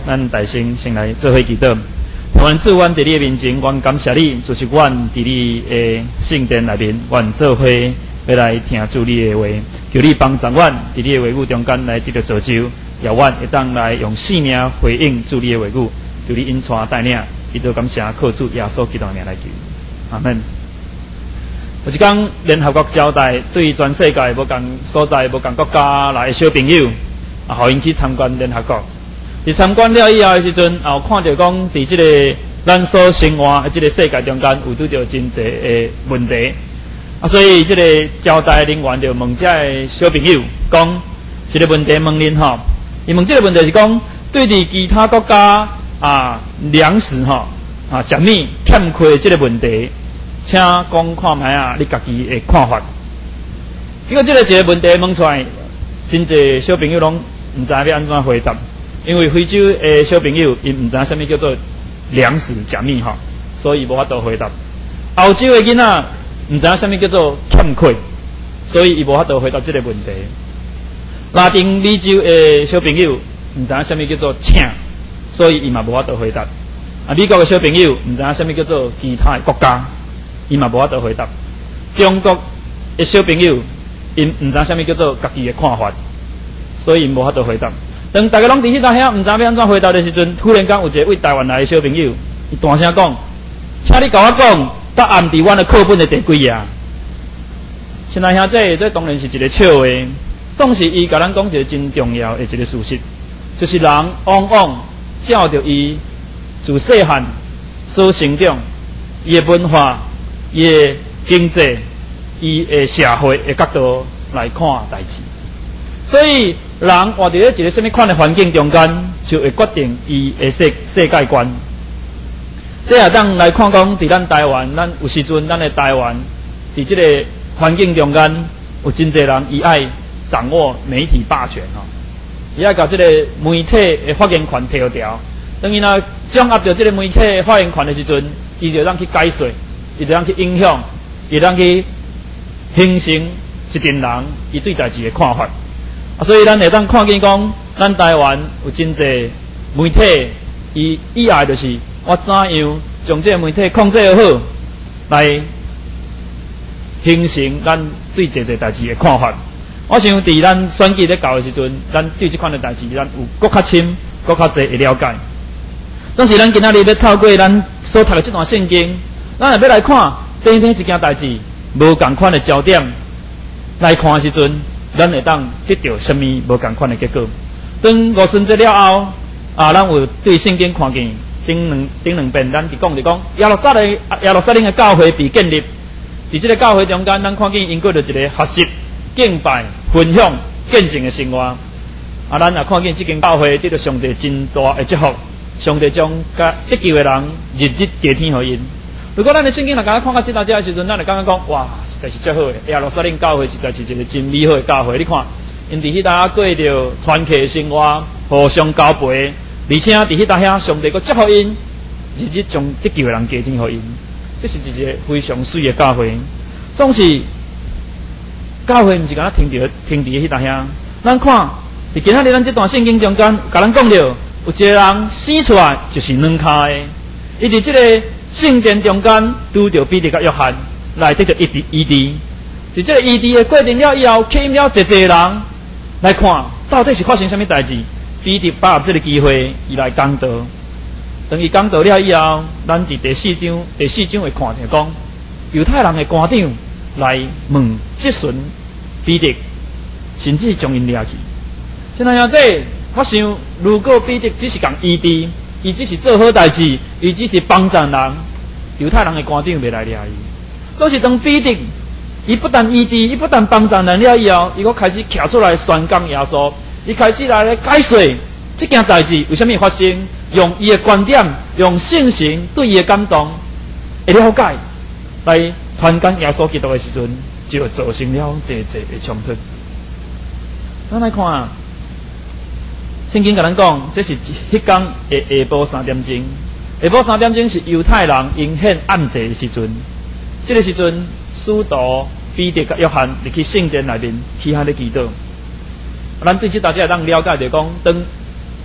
咱大声先来做伙祈祷。愿主，阮伫你的面前，阮感谢你，就是阮伫你的圣殿内面，愿做伙要来听主你的话，求你帮助阮伫你的话语中间来得到造就，也阮会当来用生命回应主你的话语，求你引带带领，祈祷感谢靠主耶稣基督的名来求，阿门。有一天，联合国交代对全世界无共所在、无共国家来的小朋友，互因去参观联合国。伫参观了以后的时阵，也有看到讲，伫即个咱所生活的即个世界中间，有拄到真侪的问题。所以即个交代人员就问这个小朋友讲，一个问题问恁吼，伊问这个问题是讲，对伫其他国家粮食食米欠缺即个问题，请讲看卖你家己的看法。结果这个一个问题问出来，真侪小朋友拢毋知要安怎回答。因为非洲的小朋友，因毋知影什么叫做粮食食米所以无法度回答。欧洲的囡仔毋知影什么叫做欠缺，所以伊无法度回答这个问题。拉丁美洲的小朋友毋知影什么叫做请，所以伊嘛无法度回答。美国的小朋友毋知影什么叫做其他的国家，伊嘛无法度回答。中国的小朋友因毋知影什么叫做家己的看法，所以因无法度回答。当大家拢伫迄搭遐，毋知要安怎回答的时阵，突然间有一个为台湾来的小朋友，伊大声讲：“请你甲我讲，答案伫阮的课本的第几页？”现在兄弟，这当然是一个笑话，总是伊甲咱讲一个真重要的一个事实，就是人往往照着伊自细汉所成长，伊的文化、伊的经济、伊的社会的角度来看代志，所以。人活伫一个什么款的环境中间，就会决定伊的世界观。这也当来看讲，伫咱台湾，咱有时阵咱的台湾，伫这个环境中间，有真侪人伊爱掌握媒体霸权伊爱甲这个媒体的发言权摕掉。当伊若掌握着这个媒体的发言权的时阵，伊就当去解说，伊就当去影响，伊当去形成一群人伊对代志的看法。所以咱会当看见讲，咱台湾有真侪媒体，伊以爱就是我怎样将这个媒体控制好，来形成咱对这代志的看法。我想伫咱选举咧搞的时阵，咱对这款的代志，咱有搁较深、搁较侪的了解。总是咱今仔日要透过咱所读的这段圣经，咱也要来看等一件代志，无共款的焦点来看的时阵。咱会当得到什么无共款的结果？当五旬节了后，咱有对圣经看见顶两遍，咱伫讲耶路撒冷的教会被建立。伫这个教会中间，咱看见因过着一个学习、敬拜、分享、见证的生活。咱也看见这间教会得到上帝真大的祝福，上帝将得救的人日日加添予因。如果咱的圣经若甲看到这到这的时阵，咱就感觉讲，哇，实在是最好的。耶路撒冷教会实在是一个真美好的教会。你看，因伫迄搭过着团契生活，互相交陪，而且伫迄搭遐，上帝阁祝福因，日日将得救的人加添予因。这是一个非常水的教会。总是教会毋是敢若停伫迄搭遐。咱看，伫今仔日咱这段圣经中间，甲咱讲着，有一个人生出来就是软脚的，伊伫这个。圣殿中间拄着彼得甲约翰来得到医治，伫这个医治的过程了以后，吸引了侪人来看，到底是发生什么代志？彼得把握这个机会，伊来讲道。当伊讲道了以后，咱伫第四章会看到讲，犹太人的官长来问质询彼得，甚至将因抓去。现在这我想，如果彼得只是讲医治，伊只是做好代志，伊只是帮助人，犹太人的官长袂来抓伊。总是当彼得，伊不但医治，伊不但帮助人了以后，伊阁开始徛出来宣讲耶稣，伊开始来解说这件代志为什么发生，用伊的观点，用信心对伊的感动，会了解，来传讲耶稣基督的时阵，就造成了侪的冲突。咱来看啊。圣经甲咱讲，这是迄天的下晡3点钟。下晡3点钟是犹太人因献暗祭的时阵。这个时阵，使徒彼得甲约翰入去圣殿内面去遐咧祈祷。咱对这大家当了解着讲，当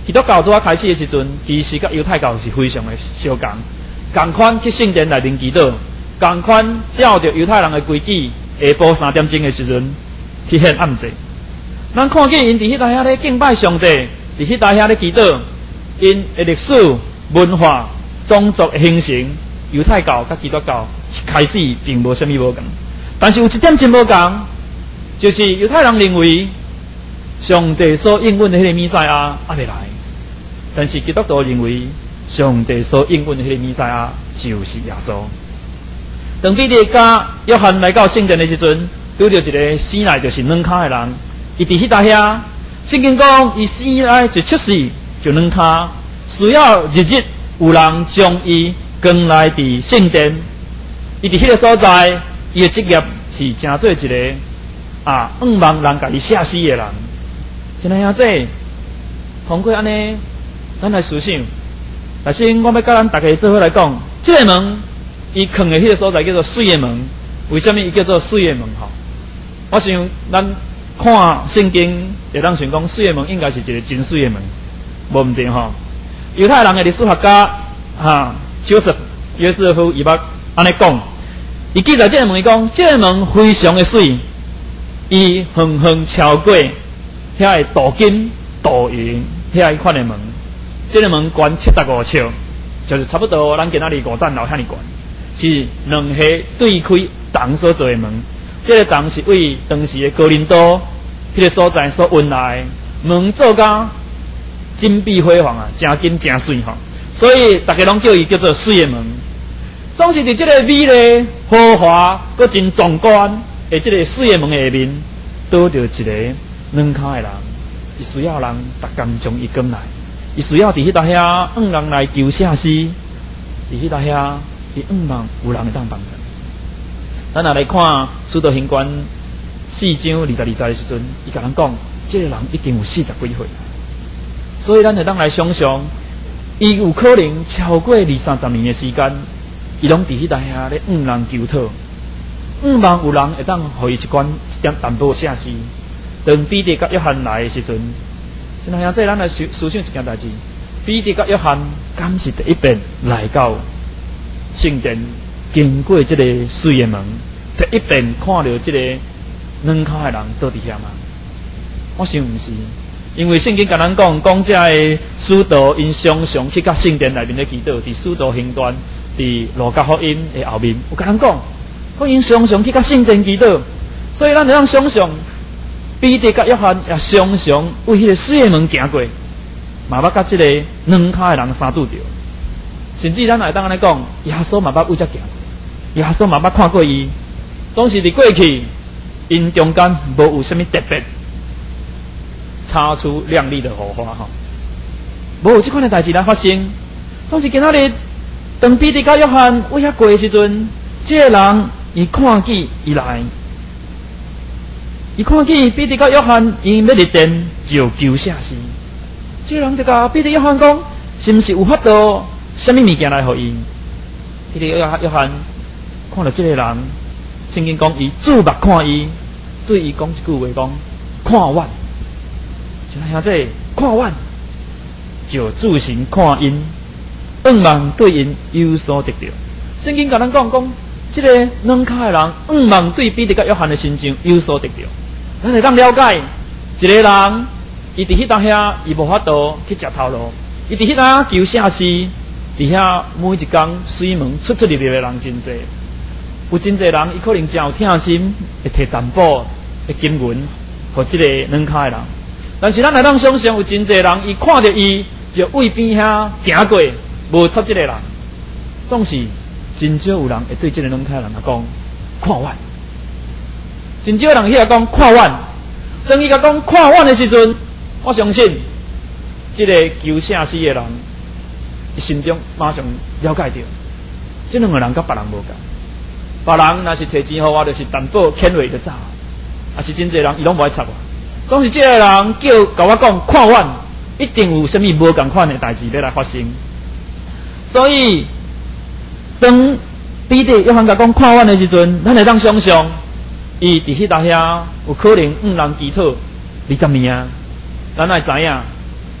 基督教拄啊开始的时阵，其实甲犹太教是非常的相共，共款去圣殿内面祈祷，共款照着犹太人的规矩，下晡3点钟的时阵去献暗祭。咱看见因伫迄搭遐咧敬拜上帝，伫迄搭遐咧祈祷，因的历史、文化、种族的形成，犹太教甲基督教开始并无啥物无共，但是有一点真无共，就是犹太人认为上帝所应允的迄个弥赛亚还未来，但是基督徒认为上帝所应允的迄个弥赛亚就是耶稣。当彼得甲约翰来到圣殿的时阵，拄着一个生来就是软脚的人，伊伫迄搭遐，圣经讲伊生来就出世就软脚，需要日日有人将伊扛来伫圣殿。伊伫迄个所在，伊的职业是诚做一个望人家己写死的人。真系这通过安尼，咱来思想。但是我要甲咱大家做伙来讲，这个门伊藏的迄个所在叫做水的门。为什么伊叫做水的门？吼，我想咱看圣经，会当想讲水的门应该是一个真水的门，无毋对吼。犹太人的历史学家约瑟夫伊捌安尼讲，伊记载这个门讲，这个门非常的水，伊远远超过遐个镀金、镀银遐一款的门。这个门悬75尺，就是差不多咱今仔日5层楼遐尼悬，是两下对开铜所做的门。这个铜是为当时的哥林多迄个所在所运来，门做甲金碧辉煌啊，真金真水吼，所以大家拢叫伊叫做水的门。总是伫这个美丽、豪华、搁真壮观的这个水的门下面，倒着一个软脚的人，伊需要人逐工将伊扛来，伊需要伫迄搭遐往人来求写诗，伫迄搭遐伊望有人会当帮助。咱若来看《使徒行传》4章20的时阵，伊甲人讲，这个人已经有40几岁，所以咱会当来想象，伊有可能超过20-30年的时间，伊拢伫迄搭遐咧往人求讨，望有人会当互伊一点淡薄写诗。当彼得甲约翰来的时阵，就那样这咱来思想一件代志：彼得甲约翰敢是第一遍来到圣殿，经过这个水的门，第一遍看到这个软脚的人倒伫遐吗？我想毋是，因为圣经甲咱讲这个使徒因常常去甲圣殿内面咧祈祷，伫使徒行传、伫路加福音的后面，有甲咱讲因常常去甲圣殿祈祷，所以咱会当想象。彼得甲约翰也常常为迄个水的门行过，嘛捌甲即个软脚的人相拄着，甚至咱会当安尼讲，耶稣嘛捌为遮行过，耶稣嘛捌看过伊，总是伫过去，因中间无有啥物特别擦出亮丽的火花吼，无有即款的代志来发生，总是今仔日当彼得甲约翰为遐过的时阵，即个人伊看见伊来。伊看见彼得甲约翰因要入殿就求写诗，这个人就甲彼得约翰讲，是毋是有法度什么物件来互伊？彼得约翰看到这个人，圣经讲伊注目看伊，对伊讲一句话讲：看阮，就那样这看阮，就自行看因，望对因有所得着。圣经甲咱讲，这个软脚的人望对彼得甲约翰的心情有所得着。咱会当了解，一个人伊伫迄搭遐，伊无法度去食头路，伊伫迄搭求写诗，伫遐每一工水门出入的人真济，有真济人伊可能真有疼心，会摕淡薄的金银，互即个软脚的人。但是咱会当想象，有真济人伊看着伊就为边遐行过，无插即个人，总是真少有人会对即个软脚的人讲看阮。真少人去甲讲看阮，当伊甲讲看阮的时阵，我相信这个求写诗的人，伊心中马上了解到，这两个人甲别人无共。别人若是摕钱互我，就是淡薄欠话就走，也是真侪人伊拢无爱插我。总是这个人甲我讲看阮，一定有啥物无共款的代志要来发生。所以当彼得约翰甲讲看阮的时阵，咱会当想象。伊伫迄搭遐有可能人祈祷20年啊，咱会知影，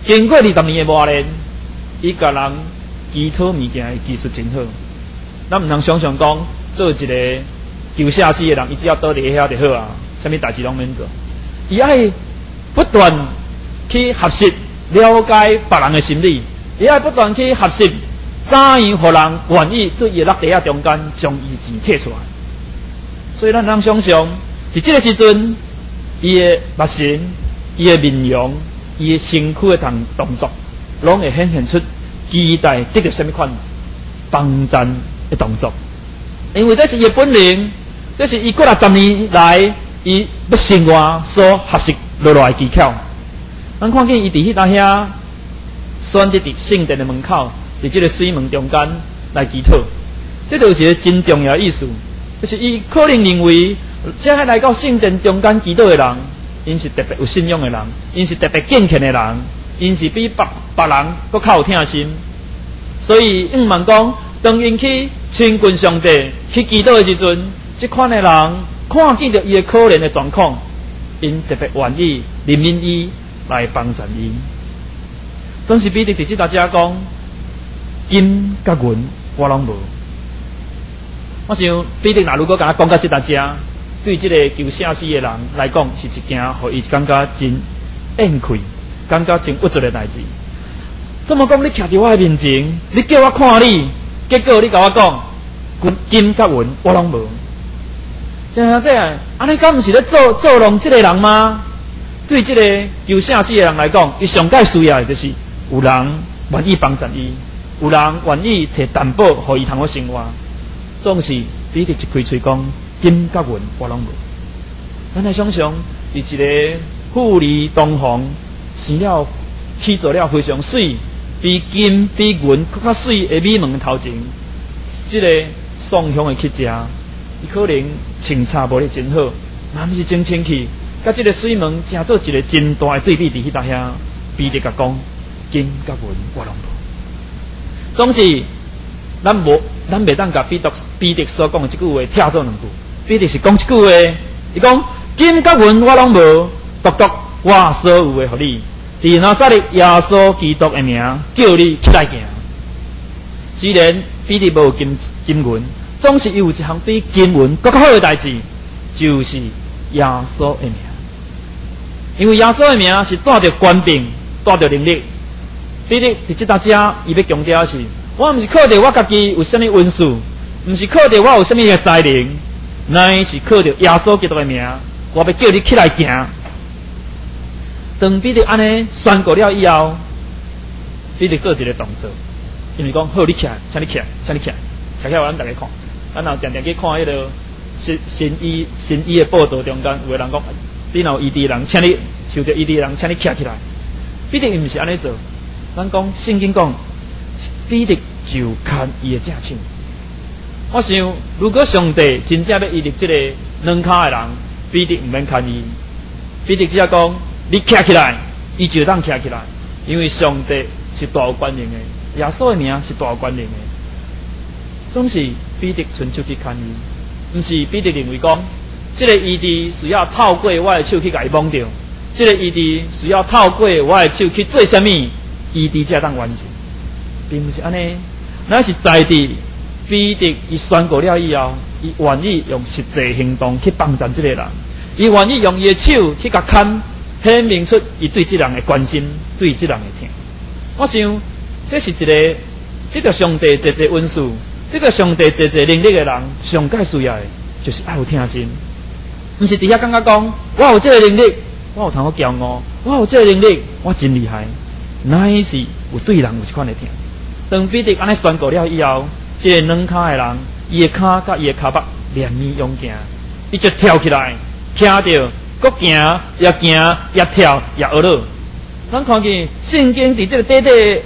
经过20年的磨练，伊甲人祈祷物件的技术真好。咱毋通想象讲做一个求下死的人，伊只要倒伫遐就好啊，啥物代志拢免做。伊爱不断去学习了解别人的心理，伊爱不断去学习怎样互人愿意对伊的落地啊中间将伊钱摕出来。所以咱通想象，伫这个时阵，伊的目神、伊的面容、伊的身躯的动作，拢会显现出期待得到什么款帮赞的动作。因为这是伊的本能，这是伊过60年来伊要生活所学习落来的技巧。咱看见伊伫迄搭遐选择伫圣殿的门口，伫这个水门中间来祈祷，这就是一个真重要的意思。就是伊可能认为，这来到圣殿中间祈祷的人，因是特别有信仰的人，因是特别敬虔的人，因是比别人搁较有疼心。所以毋茫讲，当因去亲近上帝去祈祷的时阵，这款的人看见到伊的可怜的状况，因特别愿意怜悯伊来帮助伊。总是彼得伫即搭遮讲，金甲银我拢无。我想彼得若如果甲咱讲到即搭遮，对即个求下死的人来讲，是一件互伊感觉真怨愧、感觉真郁卒的代志。这么讲，你徛伫我的面前，你叫我看你，结果你甲我讲，金甲银我拢无。像这样，安尼敢毋是咧作弄即个人吗？对即个求下死的人来讲，伊上该需要的就是有人愿意帮助伊，有人愿意摕担保，互伊通好生活。总是彼得一开嘴讲，金甲银我拢无。咱来想想，伫一个富丽堂皇、生了起做了非常水，比金比银更较水的美门头前，即个爽香的去食，伊可能穿插无咧真好，嘛毋是真清气。甲即个水门成做一个真大的对比，伫迄搭遐，彼得甲讲，金甲银我拢无。总是咱袂当甲彼得所讲的即句话拆做两句。彼得是讲一句话，伊讲金甲银我拢无，独独我所有的互你，伫拿撒勒耶稣基督的名叫你起来行。虽然彼得无金银，总是有一项比金银更较好的代志，就是耶稣的名。因为耶稣的名是带着权柄、带着能力。彼得伫即搭遮，伊要强调的是，我毋是靠着我家己有啥物温数，毋是靠着我有啥物嘅才能，乃是靠着耶稣基督的名，我要叫你起来行。当彼得安尼宣告了以后，彼得做一个动作，因为讲好，你起来，请你起来，请你起来，起来，咱大家看，咱若定定去看迄个新医的报道中间，有个人讲，你若有异地人，请你受着异地人，请你起来。彼得伊毋是安尼做，咱讲圣经讲。彼得就牵伊的正手。我想，如果上帝真正要伊立这个软脚的人，彼得唔免牵伊。彼得只要讲，你站起来，伊就当站起来，因为上帝是大有权能的，耶稣的名是大有权能的。总是彼得伸手去牵伊，唔是彼得认为讲，这个医治需要透过我的手去甲伊摸着，这个医治需要透过我的手去做什么，医治才当完成。并不是安尼，那是在地彼得伊宣告了以后，伊愿意用实际行动去帮助这个人，伊愿意用伊的手去甲牵，显明出伊对这人的关心，对这人的疼。我想，这是一个得到上帝这恩赐，得到上帝这能力的人，上该需要的就是爱有疼心，不是底下感觉讲，我有这个能力，我有通好骄傲，我有这个能力，我真厉害，乃是有对人有一款的疼。当彼得安尼宣告了以后，这个软脚的人，伊的脚甲伊的脚腹连绵勇行，伊就跳起来，听到，搁行，也行，也跳，也学了。咱看见圣经伫这个第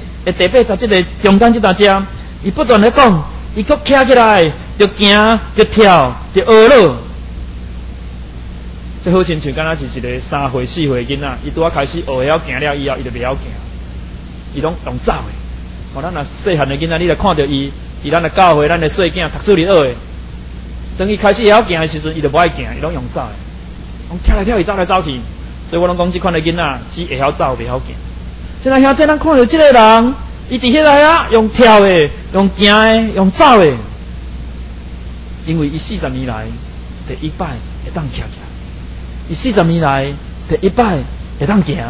8节这个中间这大遮，伊不断咧讲，伊搁站起来，就行，就跳，就学了。这好亲像敢若是一个3岁、4岁的囡仔，伊拄啊开始学会晓行了以后，伊就袂晓行，伊拢用走的。哦，咱若细汉的囡仔，你来看到伊，伫咱的教会、咱的细囝读书哩学的。当伊开始会晓行的时阵，伊就无爱行，伊拢用走的，拢跳来跳去，走来走去。所以我拢讲，即款的囡仔只会晓走，袂晓行。 现在现咱看到这个人，伊伫迄个啊，用跳的，用行的，用走的，因为伊40年来第一摆会当徛徛，伊40年来第一摆会当行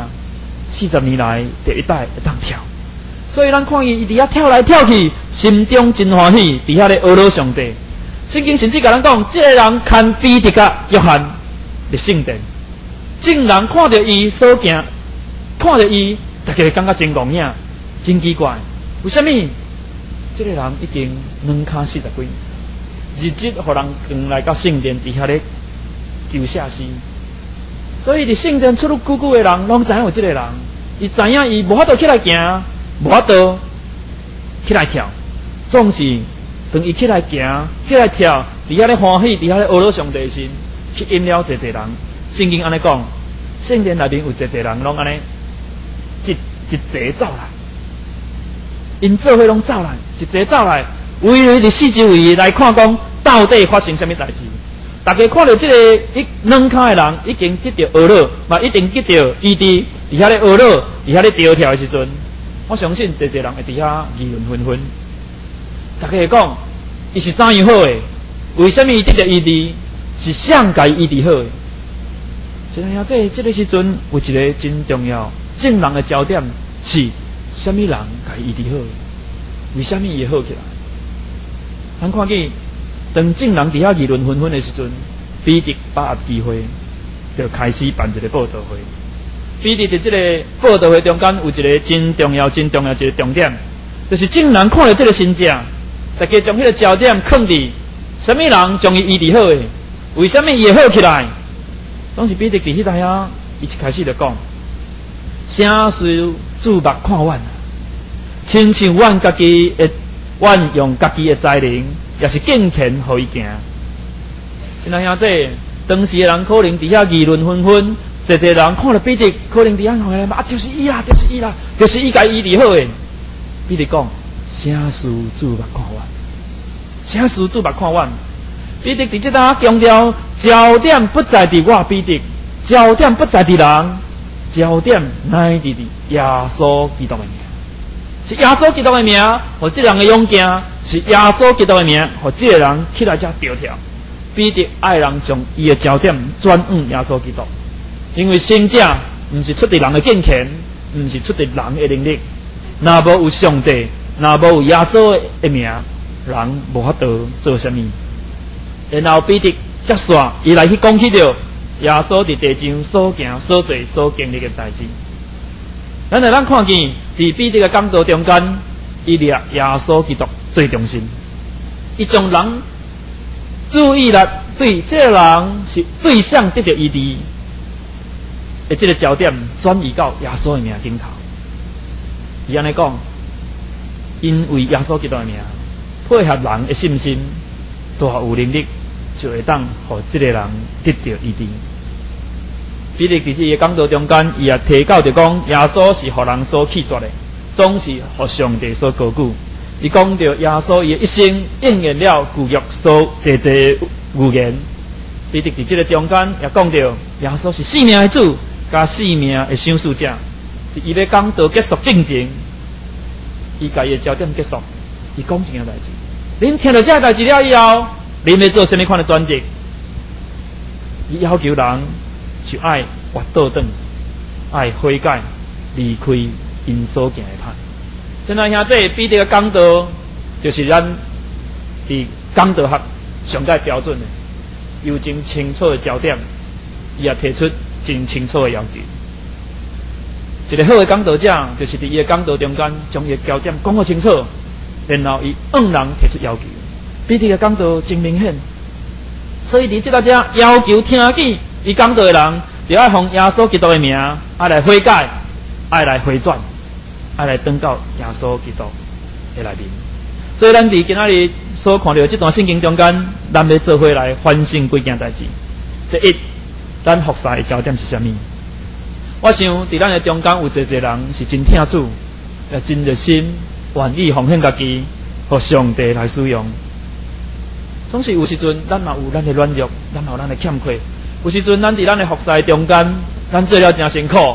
，40年来第一摆会当跳，所以咱看伊伫遐跳来跳去，心中真欢喜，伫遐咧阿罗上帝。圣经甚至甲咱讲，这个人牵彼得甲约翰入圣殿，众人看到伊所行，看到伊，大家感觉真戆影，真奇怪。为什么？这个人已经2脚40几，日日互人扛来到圣殿底下咧求下死，所以伫圣殿出入久久的人，拢知影有这个人，伊知影伊无法度起来行，无法度起来跳，总是。当伊起来行，起来跳，伫遐咧欢喜，伫遐咧阿罗上帝心，去引了侪侪人。圣经安尼讲，圣殿内面有侪侪人，拢安尼一齐走来，因做伙拢走来，一齐走来，围伫四周围来看讲，到底发生什么代志？大家看到这个2脚的人已经得到阿罗，嘛一定得到医治，伫遐咧阿罗，伫遐咧调跳的时阵，我相信侪侪人会伫遐议论纷纷。大家会讲，伊是怎样好诶？为什么伊得到医治？是上界医治好诶？真正这个时阵有一个真重要，众人的焦点是什么人甲医治好诶？为什么伊会好起来？咱看见，当众人伫遐议论纷纷的时阵，彼得把握机会，就开始办一个报道会。彼得伫这个报道会中间有一个真重要一个重点，就是众人看到这个新者。大家将迄个焦点放伫什么人将伊医治好诶？为什么伊会好起来？当时彼得伫迄台啊，伊一开始就讲：啥事注目看阮，亲像阮家己诶，阮用家己诶才能，也是敬虔互伊行。现在兄弟，当时诶人可能伫遐议论纷纷，侪侪人看了彼得，可能伫遐讲来，就是伊啦，就是伊啦，就是伊家医治好诶。彼得讲。啥事注目看阮，啥事注目看阮。彼得伫这搭强调，焦点不在伫我彼得，焦点不在伫人，焦点乃伫耶稣基督的名。是耶稣基督的名，互这人的勇健；是耶稣基督的名，互这个人起来才调跳。彼得爱人将伊的焦点转向耶稣基督，因为圣者毋是出伫人的敬虔，毋是出伫人的能力，若无有上帝。若无有耶稣的名，人无法度做啥物。然后彼得接续伊来去讲起着耶稣伫地上所行、所做、所经历的代志。咱看见伫彼得的讲道中间，伊立耶稣基督最中心，伊将人注意力对这个人是对象得到医治的这个焦点转移到耶稣的名顶头。伊安尼讲。因为耶稣基督的名，配合人的信心，大有能力，就会当互这个人得到医治。彼得伫这个讲道中间，伊也提到就讲，耶稣是互人所弃绝的，总是互上帝所高举。伊讲到耶稣伊一生应验了旧约所侪预言。彼得伫这个中间也讲到，耶稣是4命的主，加4命的赏赐者。伊要讲道结束正前。伊家己的焦点结束，伊讲一件代志。恁听到这个代志了以后，恁要做什么款的转折？伊要求人就爱活倒转，爱悔改，离开因所行的歹。现在兄弟，彼得的讲道，就是咱伫讲道学上界标准的，有真清楚的焦点，伊也提出真清楚的要求。一个好的讲道者，就是伫伊的讲道中间，将伊的焦点讲好清楚，然后伊向人提出要求。彼得的讲道真明显，所以伫这只要求听见伊讲道的人，就要奉耶稣基督的名，爱来悔改，爱来回转，爱来登到耶稣基督的内面。所以咱伫今仔日所看到这段圣经中间，咱要做伙来反省几件代志。第一，咱服侍的焦点是啥物？我想伫咱的中间有侪人是真听主，也真热心，愿意奉献家己，互上帝来使用。总是有时阵，咱也有咱的软弱，咱也有咱的欠缺。有时阵，咱伫咱的服侍中间，咱做了真辛苦，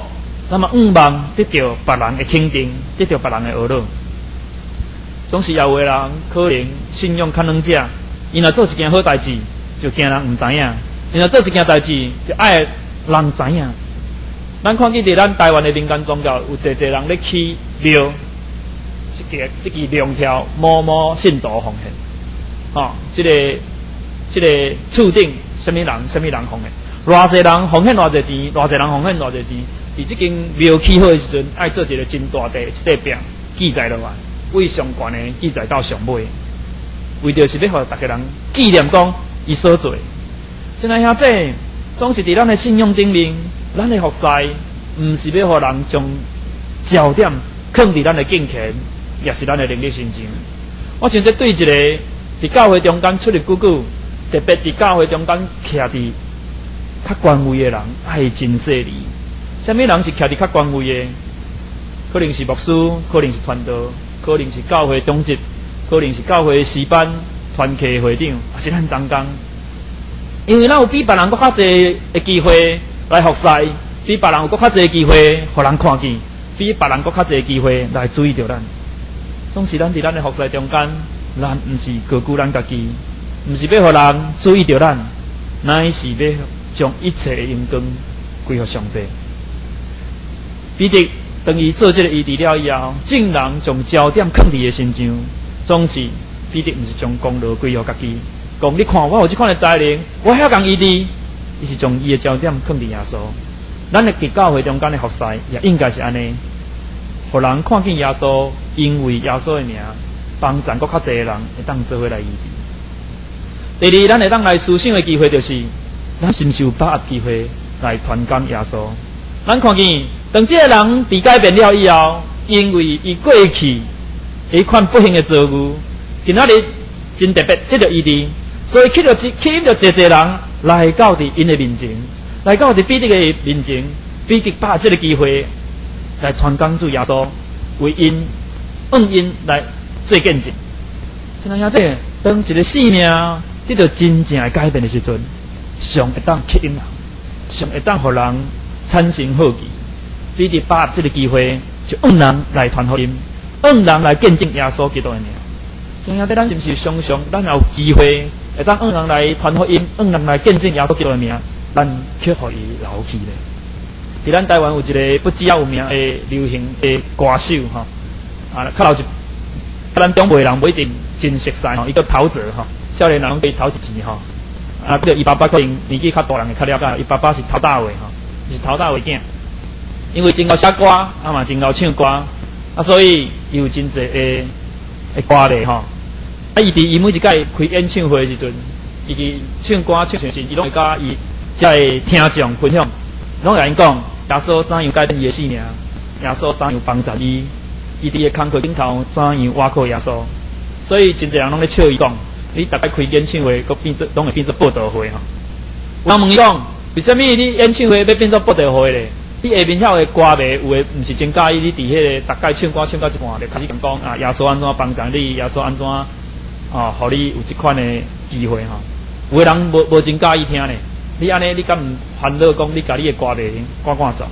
那么愿望得到别人的肯定，得到别人的呵乐。总是有的人可能信用较软者，伊若做一件好代志，就惊人唔知影；伊若做一件代志，就爱人知影。咱看见伫咱台湾的民间宗教，有侪人咧去庙，这个龙条某某信徒奉献，这个厝顶什么人奉献，偌侪人奉献偌侪钱，偌侪人奉献偌侪钱。伫这间庙起好的时阵，爱做一个真大地一块饼记载落来，为上悬的记载到上尾，为着是要互大家人纪念讲伊所做。真来兄弟，总是伫咱的信用顶面，咱的服侍，毋是要互人将焦点放伫咱的敬虔，也是咱的能力心情。我想这对一个伫教会中间出入久久，特别伫教会中间徛伫较权威的人，爱真细腻。什么人是徛伫较权威的？可能是牧师，可能是传道，可能是教会长职，可能是教会诗班团契会长，也是咱同工。因为咱有比别人搁较侪的机会来服侍，比别人有搁较侪的机会互人看见，比别人搁较侪的机会来注意到咱。总是咱伫咱的服侍中间，咱毋是高估咱家己，毋是要互人注意到咱，乃是要将一切的荣光归予上帝。彼得当伊做这个医治了以后，竟然将焦点放伫伊身上，总是彼得毋是将功劳归予家己，讲你看我有这款的才能，我遐共医治，伊是将伊的焦点放伫耶稣。咱的伫教会中间的服侍也应该是安尼，互人看见耶稣，因为耶稣的名，帮助搁较侪的人会当做伙来医治。第二，咱会当来思想的机会就是，咱是毋是有把握机会来传讲耶稣？咱看见。当这个人被改变了以后，因为伊过去一款不幸的遭遇，今仔日真特别得到医治，所以吸引着侪人来到伫因的面前，来到伫彼得的面前，彼得把这个机会来传讲主耶稣，为因用因来做见证。像咱这当一个生命得到真正的改变的时阵，上会当吸引人，上会当互人产生好奇。彼得把握这个机会，就用人来传福音，用人来见证耶稣基督的名。像这咱是不是常常咱有机会会当用人来传福音，用人来见证耶稣基督的名，咱却互伊留去咧。伫咱台湾有一个不只有名的流行的歌手较老一，咱中辈人不一定真熟悉伊叫陶喆少年人拢可以陶一钱叫伊爸爸可能年纪较大人会较了解，伊爸爸是陶大伟是陶大伟囝。因为真够写歌，嘛真够唱歌，所以伊有真侪的歌咧伊伫伊每一届开演唱会的时阵，伊唱歌唱时，伊拢会甲伊遮的听众分享，拢会因讲耶稣怎样改变伊的生命，耶稣怎样帮助伊，伊伫个坎坷顶头怎样挖靠耶稣，所以真侪人拢咧笑伊讲，你大概开演唱会，佮变做拢会变做报道会有人问伊讲，为什么你演唱会要变做报道会咧？你下面遐个歌迷有诶，毋是真介意你伫迄个大概唱歌唱到一半，就开始讲耶稣安怎帮助你，耶稣安怎互你有即款诶机会有诶人无真介意听咧。你安尼，你敢毋烦恼讲你甲你诶歌迷赶走？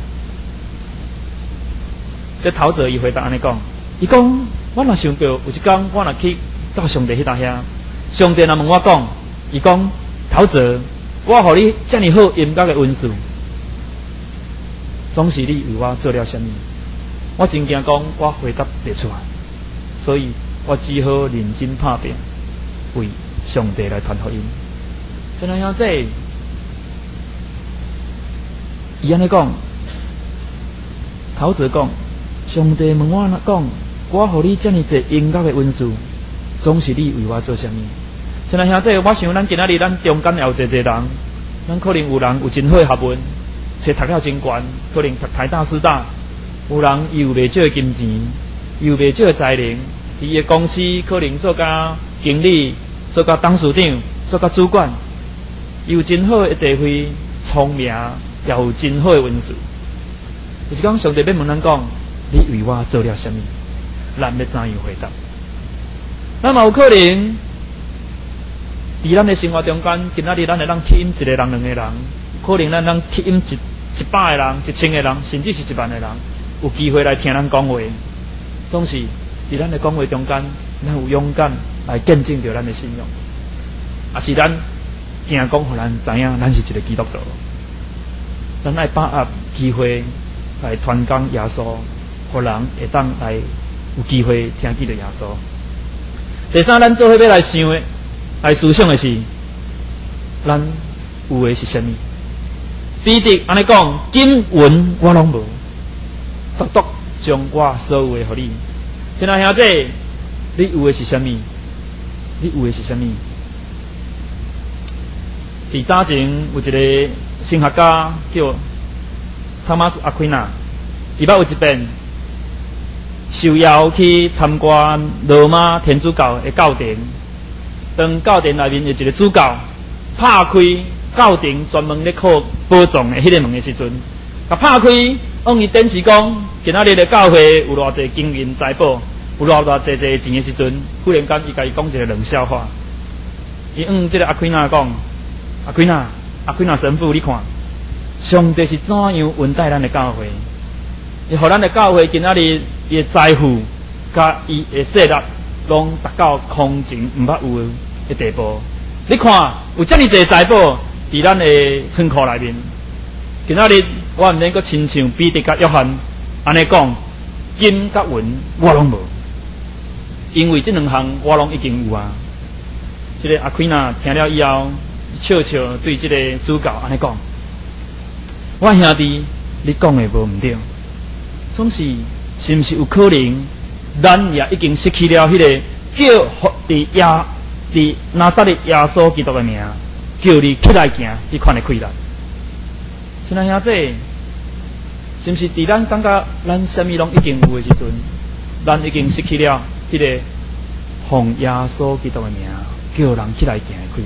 这陶喆伊回答安尼讲，伊讲我若想到有一天我若去到上帝迄搭遐，上帝若问我讲，伊讲陶喆，我互你遮尔好音乐诶恩赐。总是你为我做了什么？我真惊讲，我回答不出来，所以我只好认真打拼，为上帝来传福音。真来兄弟，伊安尼讲，陶喆讲，上帝问我讲，我互你遮尔侪音乐的恩赐，总是你为我做什么？真来兄弟，我想咱今仔日咱中间也有侪人，咱可能有人有真好的学问。册读了真悬，可能读台大、师大，有人伊有袂少的金钱，有袂少的才能，伫伊个公司可能做甲经理、做甲董事长、做甲主管，有真好的地位、聪明，也有真好的文字。就是讲上帝要问咱讲，你为我做了什么？咱要怎样回答？咱嘛有可能伫咱的生活中间，今仔日咱会当吸引一个人、两个人，可能咱吸引 100个人、1000个人，甚至是1万个人，有机会来听咱讲话，总是伫咱的讲话中间，咱有勇敢来见证着咱的信仰，也是咱惊讲，互咱知影咱是一个基督徒。咱爱把握机会来传讲耶稣，互人会当来有机会听见着耶稣。第三，咱做伙要来想的、来思想的是，咱有的是啥物？彼得安尼讲：经文我拢无，独独将我所有的互你。亲爱兄弟，你有的是啥物？你有的是啥物？伫早前有一个神学家叫托马斯阿奎那，伊捌有一遍受邀去参观罗马天主教的教廷，当教廷内面有一个主教拍开教廷专门咧靠宝藏的迄个门的时阵，甲拍开，往伊展示讲，今仔日的教会有偌济金银财宝，有偌济钱的时阵，忽然间伊甲伊讲一个冷笑话。伊这个阿奎那讲，阿奎那神父，你看，上帝是怎样恩待咱的教会？伊互咱的教会今仔日伊的财富，甲伊的势力，拢达到空前毋捌有的地步。你看，有遮尔济财宝伫咱的仓库内面。今仔日我毋免阁亲像彼得甲约翰安尼讲，金甲银我拢无，因为这两项我拢已经有啊。这个阿奎那听了以后，笑笑对这个主教安尼讲：我兄弟，你讲的无毋对，总是是毋是有可能，咱也已经失去了迄个叫伫拿撒勒耶稣基督的名，叫你起来行，迄款的气力。亲爱兄弟，是毋是伫咱感觉咱啥物拢已经有的时阵，咱已经失去了迄个奉耶稣基督的名，叫人起来行的气力？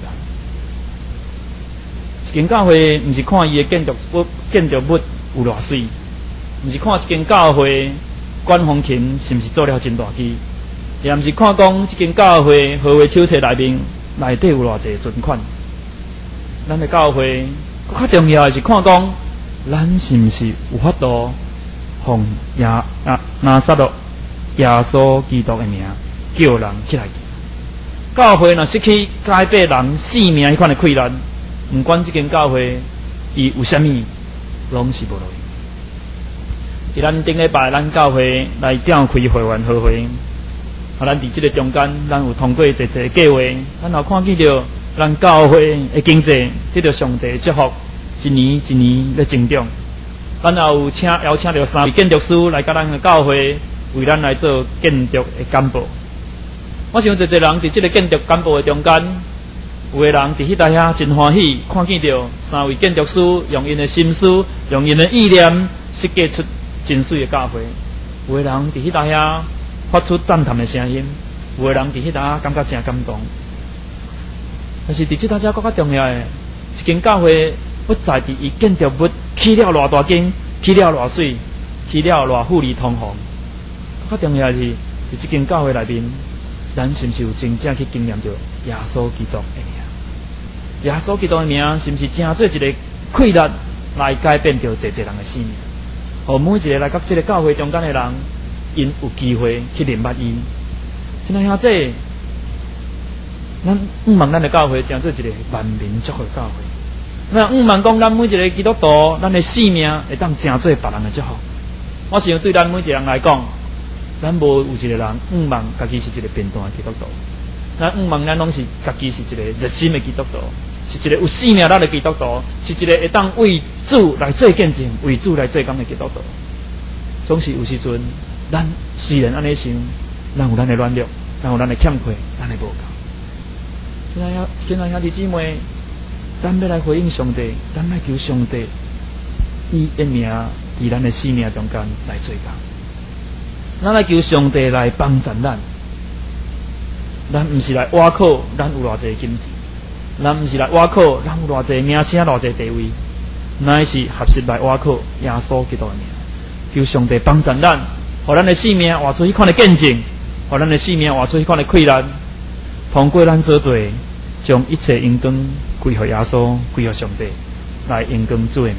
一间教会毋是看伊的建筑物有偌水，毋是看一间教会管风琴是毋是做了真大机，也毋是看讲一间教会合会手册内底有偌济存款。咱的教会更较重要的是看讲，咱是毋是有法度奉拿撒勒耶稣基督的名，叫人起来行。教会若失去改变人性命迄款的气力，毋管这间教会伊有啥物，拢是无路用。伫咱顶礼拜，咱教会来召开会员好会，咱伫这个中间，咱有通过一个计划，咱也看见着咱教会的经济得到上帝祝福，一年一年咧增长。咱也有邀请着3位建筑师来甲咱的教会为咱来做建筑的干部。我想一人伫这个建筑干部的中间，有的人伫迄搭遐真欢喜，看见着3位建筑师用因的心思、用因的意念设计出真水的教会。有的人伫迄搭遐发出赞叹的声音，有的人伫迄搭感觉真感动。但是伫即搭遮更较重要的，一间教会不在伫伊建筑物起了偌大间，起了偌水，起了偌富丽堂皇。更较重要的是，伫即间教会内面，咱是毋是有真正去经验着耶稣基督的名？耶稣基督的名是毋是真做一个气力来改变着侪人的生命？互每一个来到这个教会中间的人，因有机会去认捌伊。亲爱兄弟，咱毋望咱的教会真做一个万民祝福的教会。咱毋望讲咱每一个基督徒，咱的生命会当真做别人的祝福。我想对咱每一个人来讲，咱无有一个人毋望家己是一个变态的基督徒。咱毋望咱拢是家己是一个热心的基督徒，是一个有生命力的基督徒，是一个会当为主来做见证、为主来做工的基督徒。总是有时阵，咱虽然安尼想，咱有咱的软弱，咱有咱的欠缺，咱的无够。亲爱兄弟姊妹，咱要来回应上帝，咱来求上帝以一名伫咱的生命中间来做工。咱来求上帝来帮助咱。咱毋是来挖靠咱有偌济金钱，咱毋是来挖靠咱有偌济名声、偌济地位，乃是合适来挖靠耶稣基督的名。求上帝帮助咱，互咱的生命活出迄款的见证，互咱的生命活出迄款的气力，通过咱所做，将一切荣光归予耶稣，归予上帝，来荣光主的名。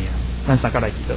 咱三甲来祈祷。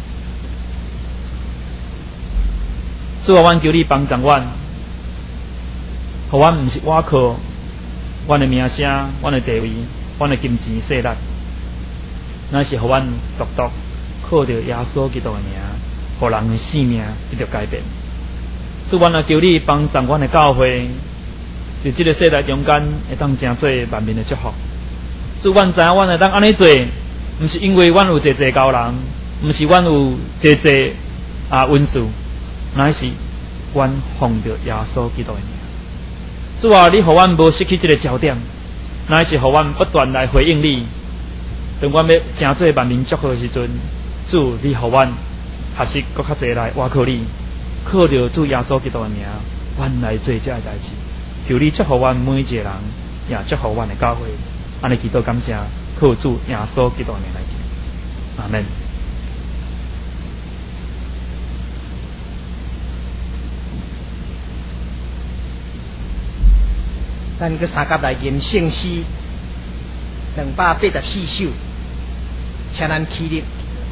主啊，阮求你帮助阮，互阮毋是倚靠阮的名声、阮的地位、阮的金钱势力，乃是互阮独独靠着耶稣基督的名，互人的性命得到改变。主，阮也求你帮助阮的教会，伫这个世代中间会当成做万民的祝福。主，阮知影阮会当安尼做，毋是因为阮有济教人，毋是阮有济文士，乃是阮奉着耶稣基督的名。主啊，你互阮无失去这个焦点，乃是互阮不断来回应你。当阮要成做万民祝福的时阵，主，你互阮学习搁较济来倚靠你，靠着主耶稣基督的名，阮来做这个代志。求你祝福阮每一个人，也祝福阮的教会。安尼祈祷感谢，靠主耶稣基督的名来祈。阿门。 咱个三甲来念圣诗284首，请咱起立。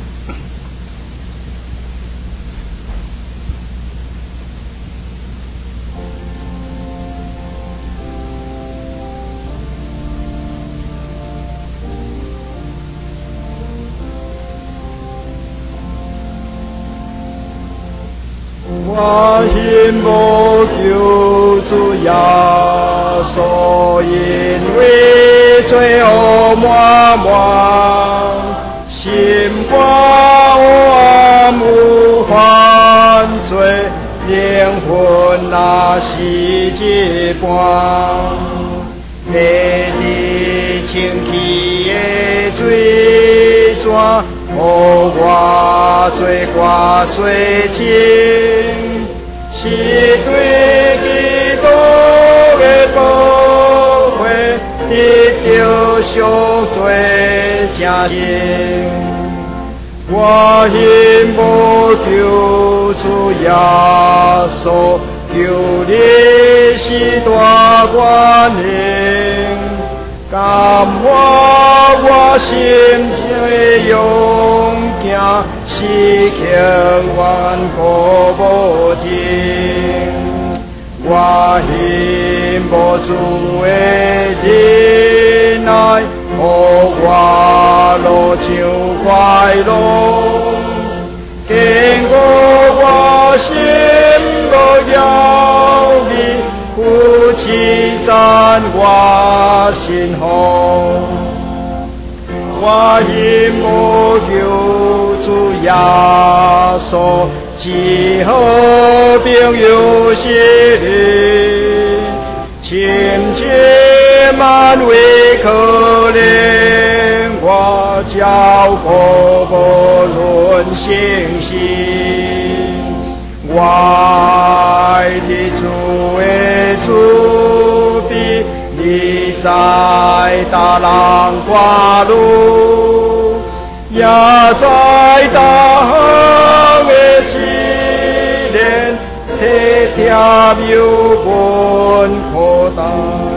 我心无求主耶稣，因为罪恶满满，心肝暗有犯罪，灵魂若是一半，每日清气的水泉。予我做我水清，是对基督的宝血得到赎罪正经。我心无求主耶稣，求你是大愿灵。感化我心的勇行，是强顽固无停。我心无主的忍耐，予我路上快乐。经过我心无了义，夫妻赞我心好。我心无求主耶稣，只好朋友是你，亲切安慰可怜我，照顾无论信息。我爱的主的主庇，你在大浪花路，也在大行的起点，体贴有本可待。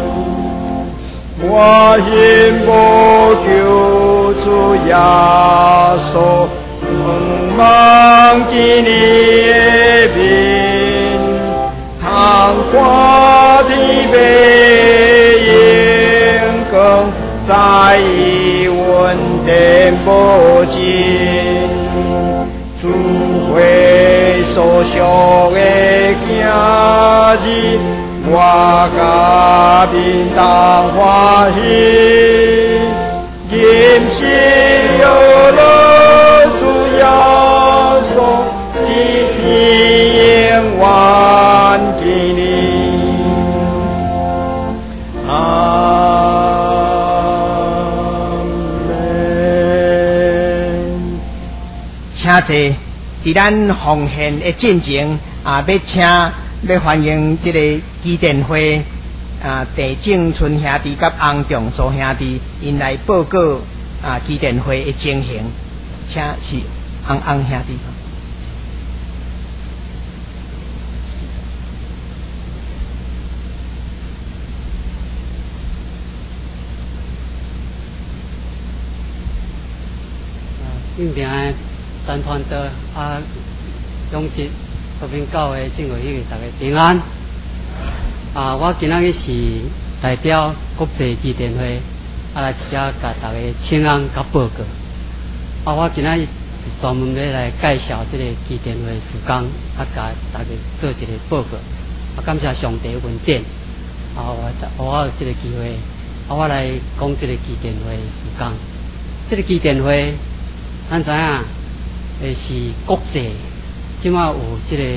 我心无求主耶稣，望见你的面，通看天边荧光，在意稳定无尽。主会所属的囝子，我甲面当欢喜，任是有了主耶稣，的天永远纪念。 请坐，伫咱奉献的进前要欢迎这个基甸会地正春兄弟甲洪仲祖兄弟因来报告基甸会的情形，请是洪兄弟。 永平的单传道啊，永吉和平教会正会大家平安。啊，我今仔日是代表国际基电会来遮甲大家请安甲报告。啊，我今仔日是专门要来介绍这个基电会事工，甲大家做一个报告。啊，感谢上帝恩典。啊，我有这个机会，我来讲这个基电会事工。这个基电会，咱知影，是国际，即马有这个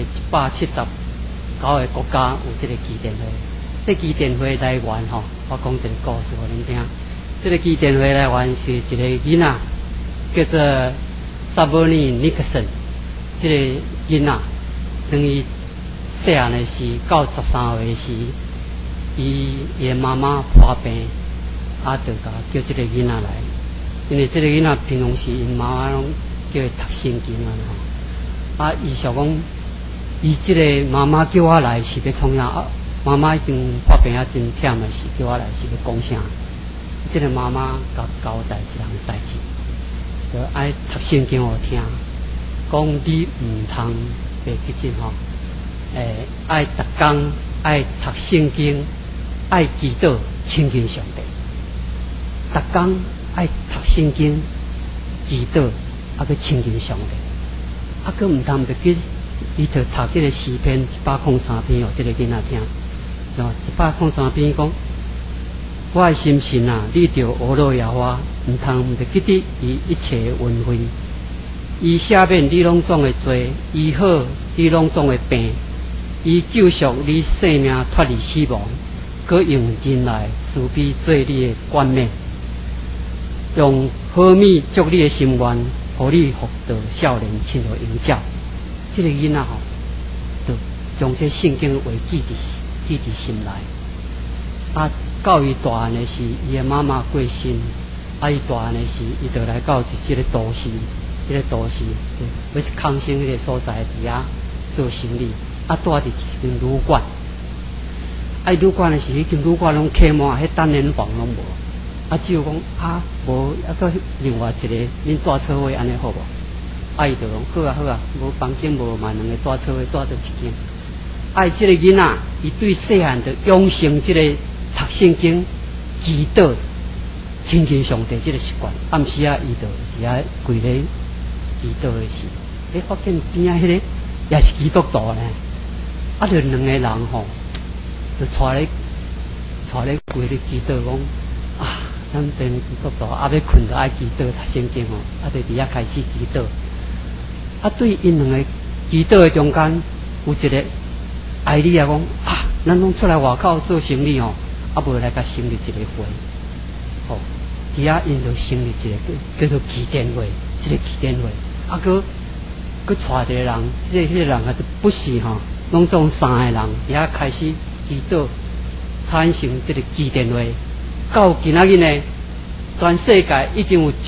179个国家有这个基电会。这基电会来源吼，我讲一个故事给恁听。这个基电会来源是一个囡仔，叫做萨博尼尼克森。这个囡仔，等于细汉的时，到13岁时，伊的妈妈破病，啊，就叫这个囡仔来。因为这个囡仔平常时，因妈妈拢叫伊读圣经啊，啊，伊想讲，伊这个妈妈叫我来是要创啥？妈妈已经破病啊，真忝的是叫我来是要讲啥？这个妈妈甲交代一项代志，就爱读圣经互听，讲你唔通白去进吼，爱逐工爱读圣经，爱祈祷亲近上帝，逐工爱读圣经，祈祷啊去亲近上帝，啊佮唔通白去，伊就读这个诗篇103篇哦，这个囡仔听。103篇讲，我的心神啊，你着学乐耶和华，唔通袂记得伊一切的恩惠。伊赦免你拢总的罪，医好你拢总的病，伊救赎你性命脱离死亡，佮用人来慈悲做你的冠冕，用好米祝你的心愿，互你福到少年亲像迎照。这个囡仔吼，就将这圣经的话记伫心内。啊，到伊大汉的时，伊的妈妈过身，啊，伊大汉的时，伊就来到这个都市，要是康生迄个所在伫遐做生意，啊，住伫一间旅馆。啊，旅馆的时，迄间旅馆拢客满，迄单人房拢无。啊，只有讲啊，无啊，个另外一个恁住厝位安尼好无？啊，伊就讲好啊，无房间无嘛，两个住厝位住到一间。啊，这个囡仔，伊对细汉就养成这个读圣经、祈祷、亲近上帝这个习惯。暗时啊，伊就伫遐跪咧祈祷的时，发现边仔迄个也是基督徒呢。啊，就两个人吼，就带咧跪咧祈祷，讲啊，咱变基督徒，啊要困就爱祈祷读圣经吼，啊就伫遐开始祈祷。啊，对因两个祈祷的中间有一个爱你啊，讲啊，咱拢出来外口做生意吼，啊无来甲成立一个会，吼，伫遐因就成立一个叫做基电会，这个基电会，啊，佮带一个人，迄个人啊，不是吼，拢总3个人伫遐开始祈祷，产生这个基电会。到今仔日呢，全世界已经有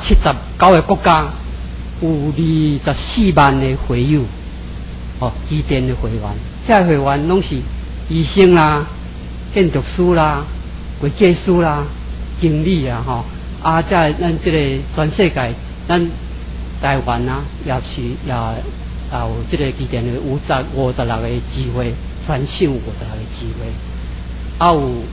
179个国家，有24万的会友，哦，基电的会员。这会员拢是医生啦、建筑师啦、会计师啦、经理啊，吼啊，在咱这个全世界，咱台湾啊，也有这个基电的56个机会，全省56个机会，啊有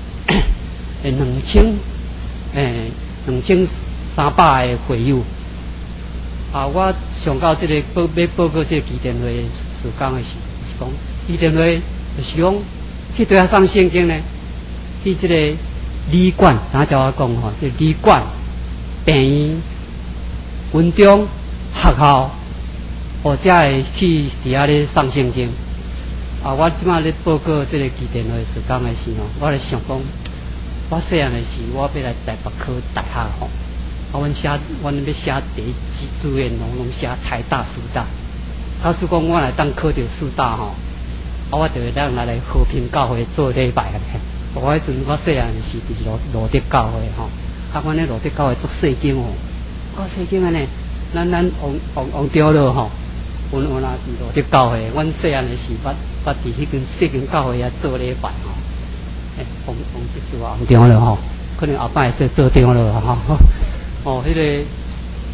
2300个会友。啊，我上到这个要报告这个基电会事工的时，是讲。基电会就是讲去对遐上圣经呢，去这个旅馆，哪叫我讲吼？这旅馆、病院、军中、学校，或者会去伫遐咧上圣经。啊，我即马咧报告这个基电会事工的时候，我咧想讲，我细汉的时，我要来台北考大学吼，啊，阮要写第一志愿拢写台大、师大。假使讲我来当考到师大吼。啊，我就会当来和平教会做礼拜咧。我迄阵我细汉是伫罗德教会吼，啊，阮咧罗德教会做圣经哦，啊，圣经安尼，咱王长老吼，阮若是罗德教会，阮细汉是捌伫迄间圣经教会遐做礼拜吼。王就是王长老吼，可能后摆会说做长老吼。哦，迄个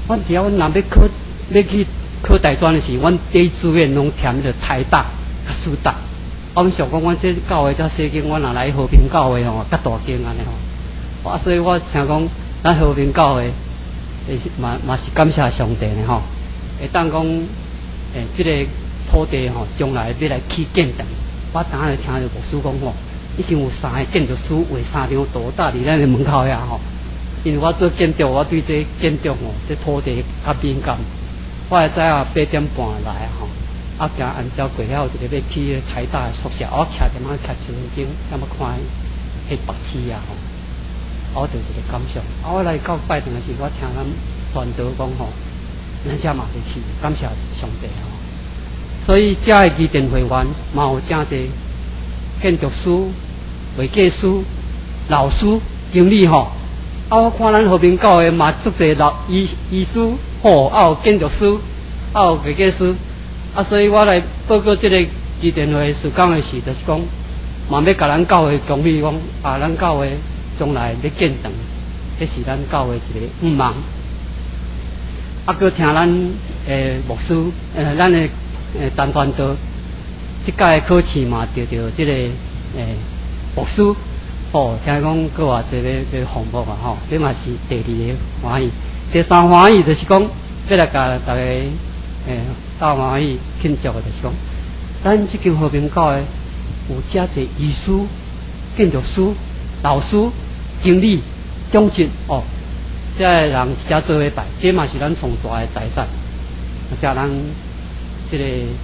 阮伫遐，阮若要去考大专的时，阮第一志愿拢填着台大、甲师大。阮想讲，阮这教会遮小间，阮若来和平教会吼，较大间安尼吼。所以我想讲，咱和平教会，嘛是感谢上帝的吼，会当讲，这个土地吼，将来要来起建筑。我当下听着牧师讲吼，已经有3个建筑师画3张图，搭伫咱的门口遐吼。因为我做建筑，我对这建筑吼，这土地较敏感。我会知影8点半来吼。行按照过了，有一个要去台大的宿舍，我徛踮遐徛1分钟，要么看迄白天啊吼，我就有一个感想。我来到拜堂的时，我听咱传道讲吼，咱遮嘛会去，感谢上帝吼。所以遮的基甸会员嘛有真侪建筑师、会计师、老师、经理吼。我看咱和平教会嘛足侪医师吼，有建筑师，有会计师。所以我来报告这个基甸会事工的时，就是讲，嘛要甲咱教会恭喜讲，咱教会将来要建堂，这是咱教会一个愿望。搁听咱牧师咱的陈传道，即届考试嘛得到这个牧师，听讲搁偌济要项目啊吼，这嘛是第2个欢喜。第3欢喜就是讲，要来甲大家大欢喜庆祝的就是讲，咱即间和平教会有遮侪医师、建筑师、老师、经理、总经这个人一家做伙拜，这嘛是咱上大的财产，遮咱这个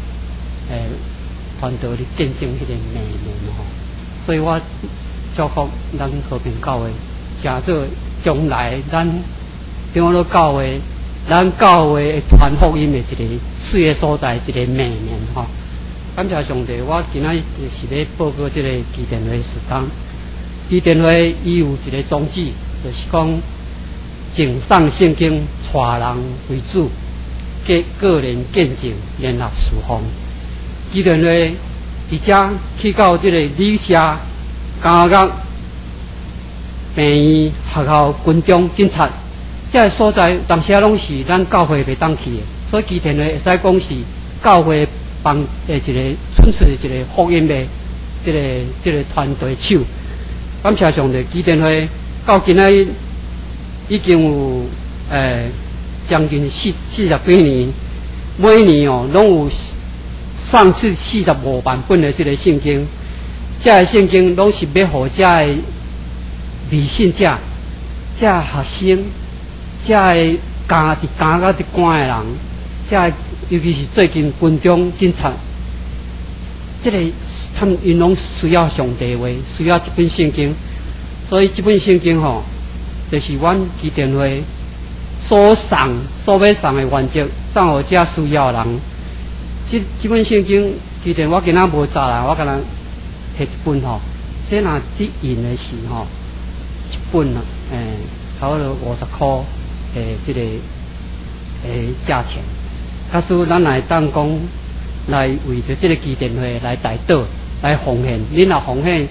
传道的见证迄个美名吼。所以我祝福咱和平教会，诚做将来咱中央教会。咱教会传福音的一个水的所在，一个美名吼。感谢上帝，我今仔是要报告这个基甸会事工。基甸会伊有一个宗旨，就是讲敬上圣经，带人为主，个人见证，联合侍奉。基甸会伫遮去到这个旅社、监狱、病院、学校、军中、警察。这个所在，当时拢是咱教会袂当去的，所以基甸会会使讲是教会帮一个纯粹一个福音的这个团队手。感谢上帝，基甸会到今仔日已经有将近40几年，每年拢有上次45万本的这个圣经，这个圣经拢是要互这个未信者、这学生。这个监狱伫关的人，这尤其是最近军中警察，这个他们因拢需要上帝话，需要一本圣经，所以这本圣经吼，就是阮基甸会所要送的原则，送互这需要的人。这本圣经，基甸我今仔无查啦，我敢若摕一本吼，这若伫印的是吼，一本差不多50块。这个价钱，假使咱来当讲来为着这个基甸会来代祷来奉献，恁若奉献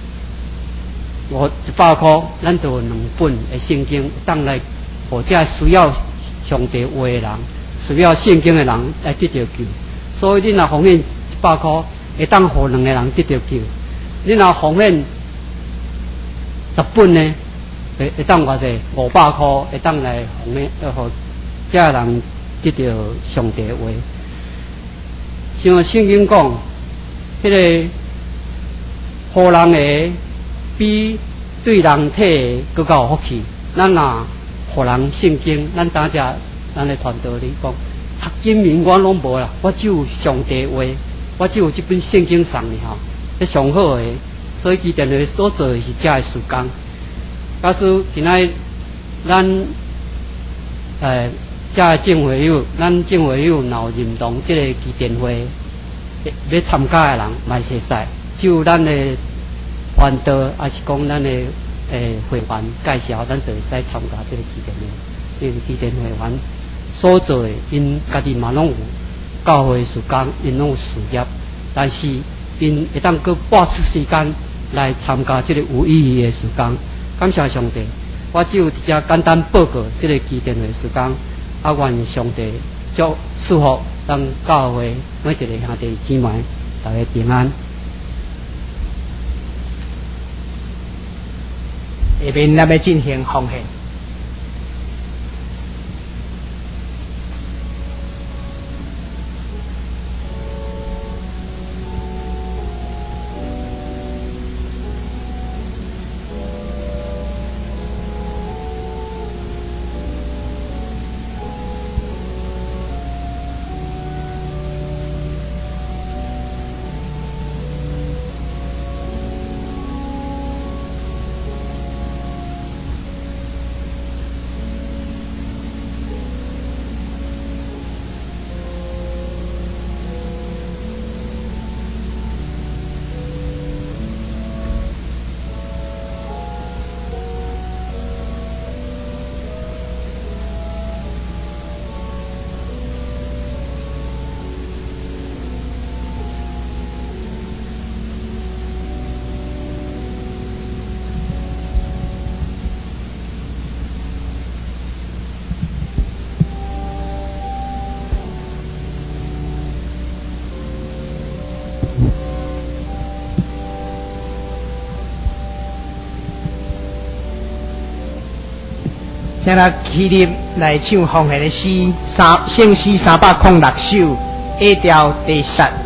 100块，咱就有2本的圣经，当来或者需要上帝话的人，需要圣经的人来得到救。所以恁若奉献100块，会当互2个人得到救。恁若奉献10本呢？会当偌济500块，会当来奉献，互这人得到上帝的话。像圣经讲，迄个互人的比对人体更较有福气。咱若互人圣经，咱当遮咱的传道里讲，学经名我拢无啦，我只有上帝的话，我只有这本圣经送你吼，这上好的。所以基甸会所做的是遮的事工。假使今仔咱遮政会友，咱政会友若有认同这个基甸会要参加的人，嘛会使。只有咱的传道，还是讲咱的会员介绍，咱就会使参加这个基甸会。因为基甸会员所做的，因家己嘛拢有教会事工，因拢有事业，但是因会当搁拨出时间来参加这个有意义的事工。感谢上帝，我只有伫遮简单报告这个基甸会事工。 愿上帝祝福咱教会每一个兄弟姊妹，大家平安。 下面咱要进行奉献。现在起立来唱奉献的诗圣诗306首，A 调第10。